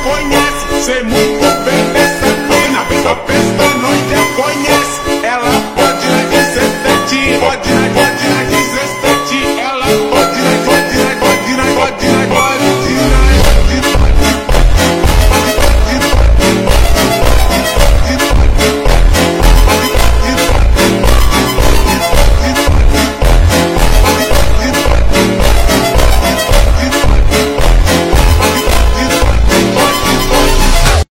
conhece, sei muito bem dessa mina. A festa não te conhece, ela pode ser sete, pode